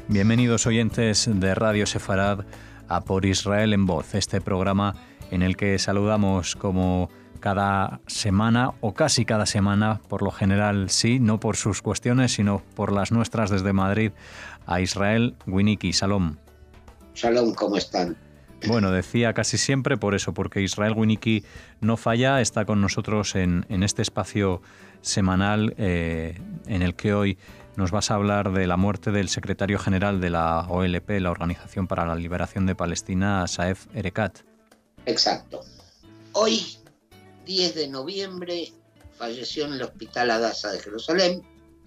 Bienvenidos oyentes de Radio Sefarad a Por Israel en Voz, este programa en el que saludamos como cada semana o casi cada semana, por lo general sí, no por sus cuestiones, sino por las nuestras desde Madrid, a Israel Winnicki. Shalom. Shalom, ¿cómo están? Bueno, decía casi siempre por eso, porque Israel Winnicki no falla, está con nosotros en este espacio semanal en el que hoy nos vas a hablar de la muerte del secretario general de la OLP, la Organización para la Liberación de Palestina, Saeb Erekat. Exacto. Hoy, 10 de noviembre, falleció en el Hospital Hadassah de Jerusalén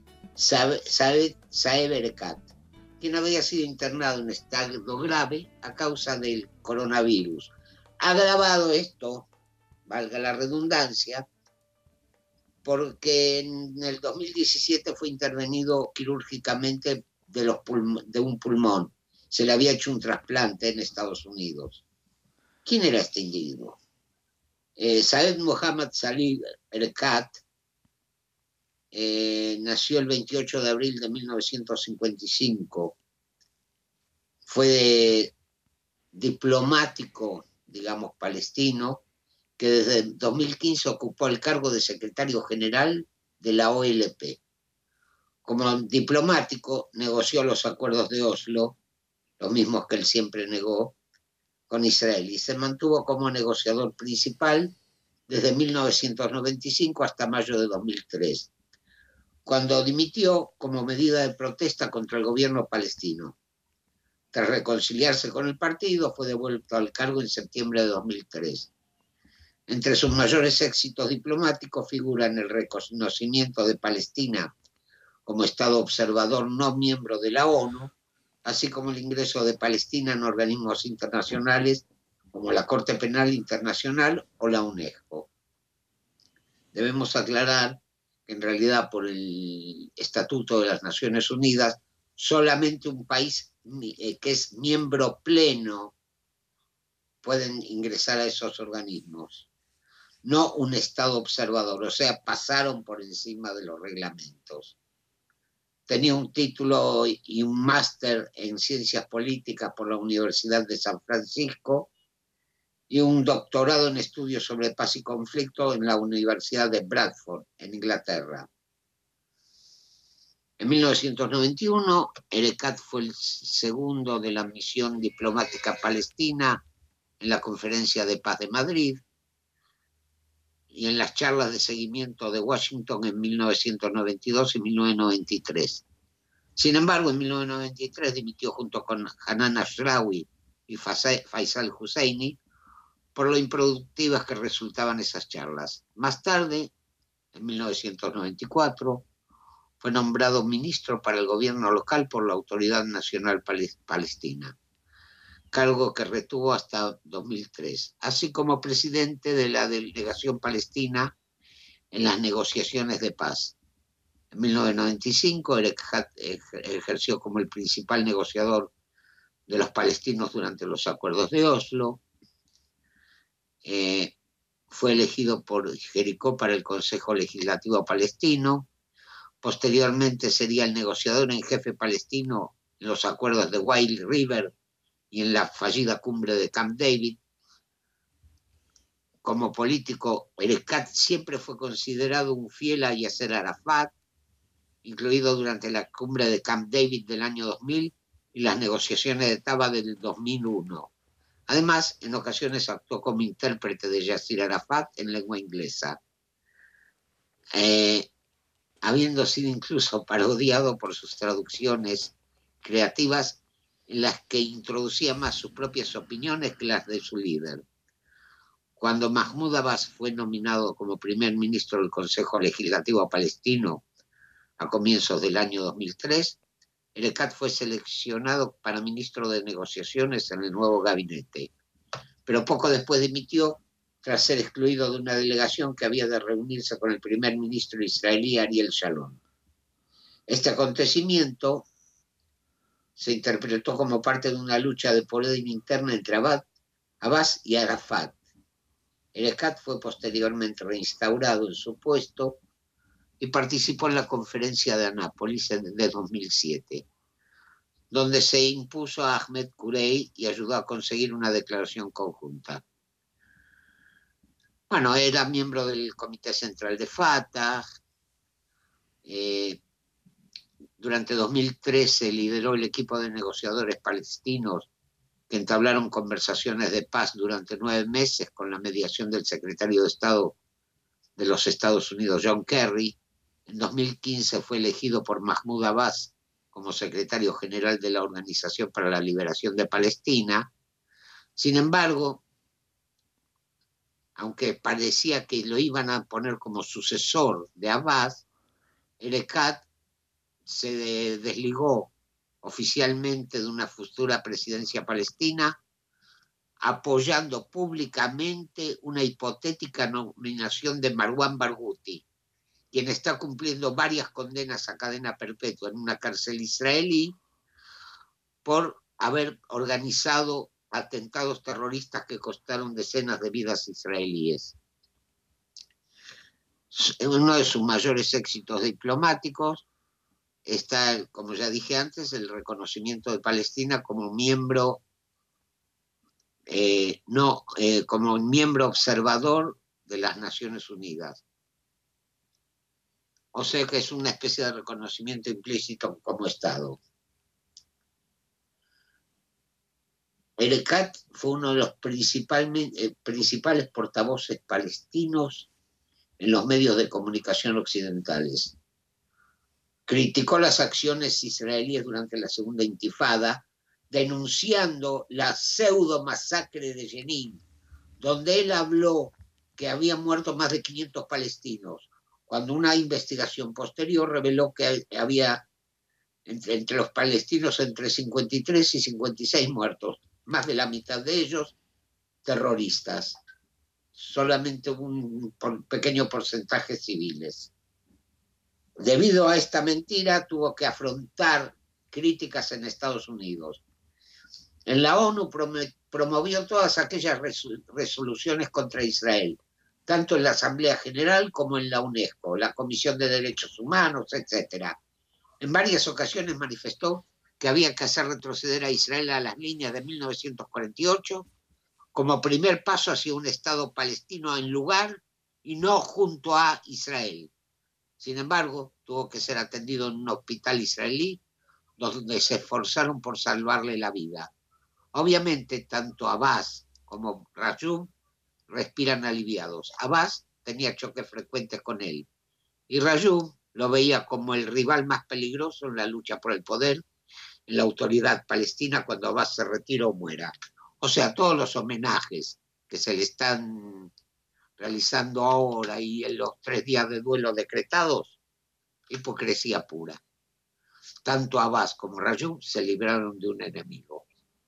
Saeb Erekat, quien había sido internado en estado grave a causa del coronavirus. Agravado esto, valga la redundancia, porque en el 2017 fue intervenido quirúrgicamente de un pulmón. Se le había hecho un trasplante en Estados Unidos. ¿Quién era este individuo? Saeb Mohammad Salih Erekat nació el 28 de abril de 1955. Fue diplomático, digamos, palestino, que desde 2015 ocupó el cargo de secretario general de la OLP. Como diplomático, negoció los acuerdos de Oslo, los mismos que él siempre negó, con Israel, y se mantuvo como negociador principal desde 1995 hasta mayo de 2003, cuando dimitió como medida de protesta contra el gobierno palestino. Tras reconciliarse con el partido, fue devuelto al cargo en septiembre de 2003. Entre sus mayores éxitos diplomáticos figuran el reconocimiento de Palestina como Estado observador no miembro de la ONU, así como el ingreso de Palestina en organismos internacionales como la Corte Penal Internacional o la UNESCO. Debemos aclarar que en realidad por el Estatuto de las Naciones Unidas, solamente un país que es miembro pleno pueden ingresar a esos organismos, no un Estado observador, o sea, pasaron por encima de los reglamentos. Tenía un título y un máster en Ciencias Políticas por la Universidad de San Francisco y un doctorado en Estudios sobre Paz y Conflicto en la Universidad de Bradford, en Inglaterra. En 1991, Erekat fue el segundo de la misión diplomática palestina en la Conferencia de Paz de Madrid y en las charlas de seguimiento de Washington en 1992 y 1993. Sin embargo, en 1993 dimitió junto con Hanan Ashrawi y Faisal Husseini por lo improductivas que resultaban esas charlas. Más tarde, en 1994, fue nombrado ministro para el gobierno local por la Autoridad Nacional Palestina, cargo que retuvo hasta 2003, así como presidente de la delegación palestina en las negociaciones de paz. En 1995, Erekat ejerció como el principal negociador de los palestinos durante los acuerdos de Oslo. Fue elegido por Jericó para el Consejo Legislativo Palestino. Posteriormente sería el negociador en jefe palestino en los acuerdos de Wild River y en la fallida cumbre de Camp David. Como político, Erekat siempre fue considerado un fiel a Yasser Arafat, incluido durante la cumbre de Camp David del año 2000 y las negociaciones de Taba del 2001. Además, en ocasiones actuó como intérprete de Yasser Arafat en lengua inglesa, habiendo sido incluso parodiado por sus traducciones creativas en las que introducía más sus propias opiniones que las de su líder. Cuando Mahmoud Abbas fue nominado como primer ministro del Consejo Legislativo Palestino a comienzos del año 2003, Erekat fue seleccionado para ministro de negociaciones en el nuevo gabinete, pero poco después dimitió tras ser excluido de una delegación que había de reunirse con el primer ministro israelí Ariel Sharon. Este acontecimiento se interpretó como parte de una lucha de poder interna entre Abbas y Arafat. Erekat fue posteriormente reinstaurado en su puesto y participó en la conferencia de Anápolis de 2007. donde se impuso a Ahmed Kurey y ayudó a conseguir una declaración conjunta. Bueno, era miembro del Comité Central de Fatah. Durante 2013 lideró el equipo de negociadores palestinos que entablaron conversaciones de paz durante 9 meses con la mediación del secretario de Estado de los Estados Unidos, John Kerry. En 2015 fue elegido por Mahmoud Abbas como secretario general de la Organización para la Liberación de Palestina. Sin embargo, aunque parecía que lo iban a poner como sucesor de Abbas, Erekat se desligó oficialmente de una futura presidencia palestina, apoyando públicamente una hipotética nominación de Marwan Barghouti, quien está cumpliendo varias condenas a cadena perpetua en una cárcel israelí por haber organizado atentados terroristas que costaron decenas de vidas israelíes. Uno de sus mayores éxitos diplomáticos está, como ya dije antes, el reconocimiento de Palestina como miembro, como miembro observador de las Naciones Unidas. O sea que es una especie de reconocimiento implícito como Estado. Erekat fue uno de los principales portavoces palestinos en los medios de comunicación occidentales. Criticó las acciones israelíes durante la Segunda Intifada, denunciando la pseudo masacre de Jenin, donde él habló que habían muerto más de 500 palestinos, cuando una investigación posterior reveló que había entre los palestinos entre 53 y 56 muertos, más de la mitad de ellos terroristas, solamente un pequeño porcentaje civiles. Debido a esta mentira, tuvo que afrontar críticas en Estados Unidos. En la ONU promovió todas aquellas resoluciones contra Israel, tanto en la Asamblea General como en la UNESCO, la Comisión de Derechos Humanos, etc. En varias ocasiones manifestó que había que hacer retroceder a Israel a las líneas de 1948 como primer paso hacia un Estado palestino en lugar y no junto a Israel. Sin embargo, tuvo que ser atendido en un hospital israelí donde se esforzaron por salvarle la vida. Obviamente, tanto Abbas como Rajub respiran aliviados. Abbas tenía choques frecuentes con él y Rajub lo veía como el rival más peligroso en la lucha por el poder en la autoridad palestina cuando Abbas se retire o muera. O sea, todos los homenajes que se le están realizando ahora y en los 3 días de duelo decretados, hipocresía pura. Tanto Abbas como Rajub se libraron de un enemigo.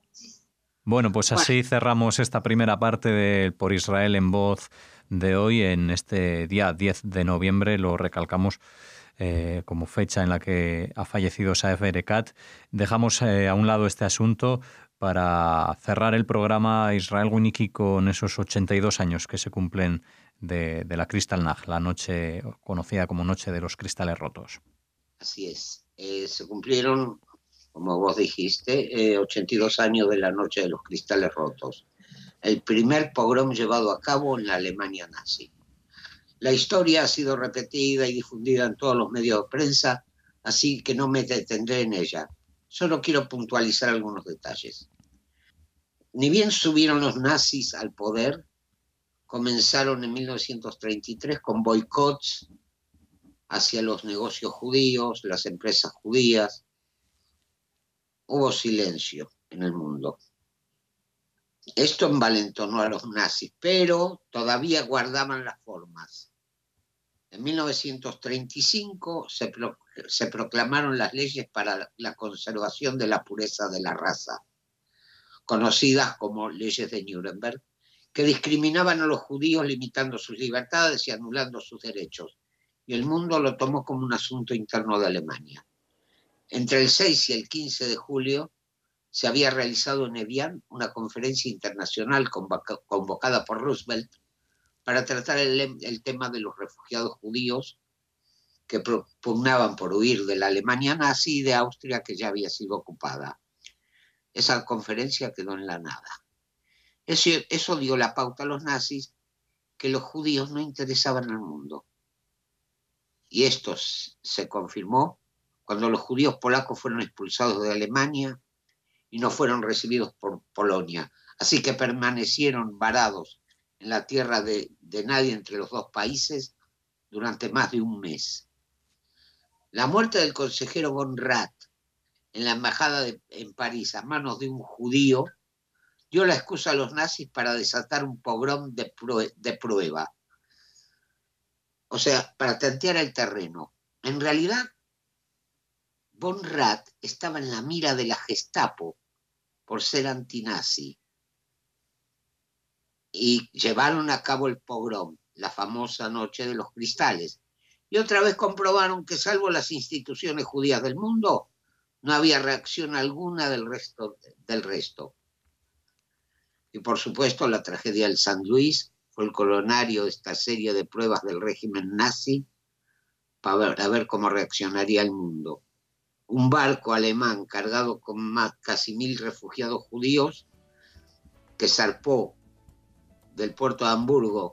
Bueno, pues así cerramos esta primera parte de Por Israel en Voz de hoy, en este día 10 de noviembre, lo recalcamos como fecha en la que ha fallecido Saeb Erekat. Dejamos a un lado este asunto para cerrar el programa Israel Winiki con esos 82 años que se cumplen de la Kristallnacht, la noche conocida como Noche de los Cristales Rotos. Así es. Se cumplieron, como vos dijiste, 82 años de la Noche de los Cristales Rotos. El primer pogrom llevado a cabo en la Alemania nazi. La historia ha sido repetida y difundida en todos los medios de prensa, así que no me detendré en ella. Solo quiero puntualizar algunos detalles. Ni bien subieron los nazis al poder, comenzaron en 1933 con boicots hacia los negocios judíos, las empresas judías. Hubo silencio en el mundo. Esto envalentonó a los nazis, pero todavía guardaban las formas. En 1935 se proclamaron las leyes para la conservación de la pureza de la raza, conocidas como leyes de Nuremberg, que discriminaban a los judíos limitando sus libertades y anulando sus derechos, y el mundo lo tomó como un asunto interno de Alemania. Entre el 6 y el 15 de julio se había realizado en Evian una conferencia internacional convocada por Roosevelt para tratar el tema de los refugiados judíos que propugnaban por huir de la Alemania nazi y de Austria, que ya había sido ocupada. Esa conferencia quedó en la nada. Eso dio la pauta a los nazis que los judíos no interesaban al mundo. Y esto se confirmó cuando los judíos polacos fueron expulsados de Alemania y no fueron recibidos por Polonia. Así que permanecieron varados en la tierra de nadie entre los dos países durante más de un mes. La muerte del consejero von Rath en la embajada en París a manos de un judío dio la excusa a los nazis para desatar un pogrom de prueba. O sea, para tantear el terreno. En realidad, von Rath estaba en la mira de la Gestapo por ser antinazi. Y llevaron a cabo el pogrom, la famosa Noche de los Cristales. Y otra vez comprobaron que, salvo las instituciones judías del mundo, no había reacción alguna del resto. Y por supuesto, la tragedia del San Luis fue el coronario de esta serie de pruebas del régimen nazi para ver cómo reaccionaría el mundo. Un barco alemán cargado con casi 1.000 refugiados judíos que zarpó del puerto de Hamburgo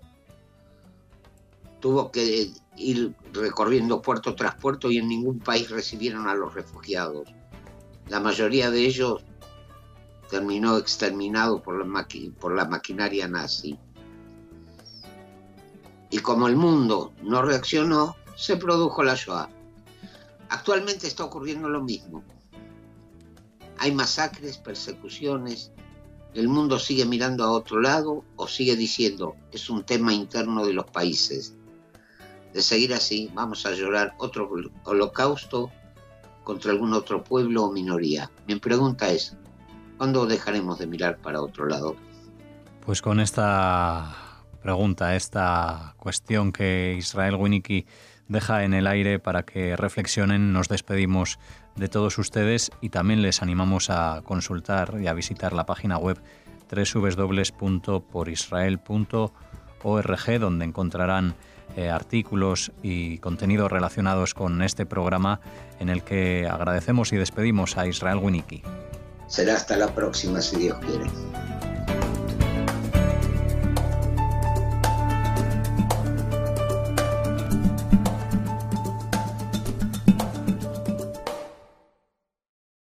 tuvo que ir recorriendo puerto tras puerto y en ningún país recibieron a los refugiados. La mayoría de ellos terminó exterminado por la maquinaria nazi. Y como el mundo no reaccionó, se produjo la Shoah. Actualmente está ocurriendo lo mismo. Hay masacres, persecuciones. El mundo sigue mirando a otro lado o sigue diciendo, es un tema interno de los países. De seguir así, vamos a llorar otro holocausto contra algún otro pueblo o minoría. Mi pregunta es, ¿cuándo dejaremos de mirar para otro lado? Pues con esta pregunta, esta cuestión que Israel Winicky deja en el aire para que reflexionen, nos despedimos de todos ustedes y también les animamos a consultar y a visitar la página web www.porisrael.org, donde encontrarán artículos y contenidos relacionados con este programa, en el que agradecemos y despedimos a Israel Winicky. Será hasta la próxima, si Dios quiere.